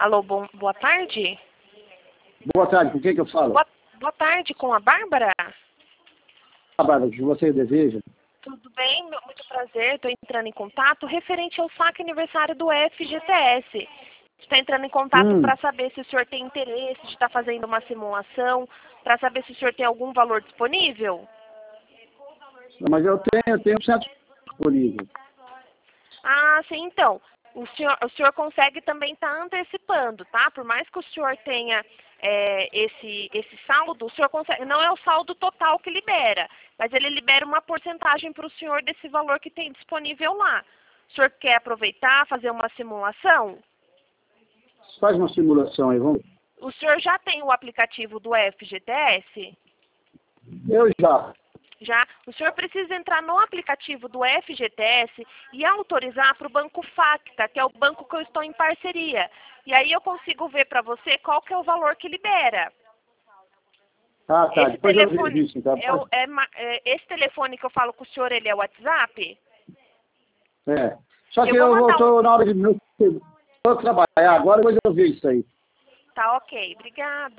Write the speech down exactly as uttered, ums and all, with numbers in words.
Alô, bom, boa tarde. Boa tarde, com quem que eu falo? Boa, boa tarde, com a Bárbara. Ah, Bárbara, o que você deseja? Tudo bem? Meu- Muito prazer. Estou entrando em contato referente ao saque aniversário do F G T S. Está entrando em contato Hum. para saber se o senhor tem interesse de estar fazendo uma simulação, para saber se o senhor tem algum valor disponível. Mas eu tenho, eu tenho um certo disponível. Ah, sim, então. O senhor, o senhor consegue também estar antecipando, tá? Por mais que o senhor tenha é, esse, esse saldo, o senhor consegue. Não é o saldo total que libera, mas ele libera uma porcentagem para o senhor desse valor que tem disponível lá. O senhor quer aproveitar, fazer uma simulação? Faz uma simulação aí, vamos. O senhor já tem o aplicativo do F G T S? Eu já. Já, o senhor precisa entrar no aplicativo do F G T S e autorizar para o Banco Facta, que é o banco que eu estou em parceria. E aí eu consigo ver para você qual que é o valor que libera. Ah, tá. Esse Depois eu telefone, vejo isso, então. é, o- é ma- é, esse telefone que eu falo com o senhor, ele é o WhatsApp? É. Só que Eu eu vou mandar estou um... na hora de... Vou trabalhar agora, depois eu vejo isso aí. Tá, ok. Obrigada.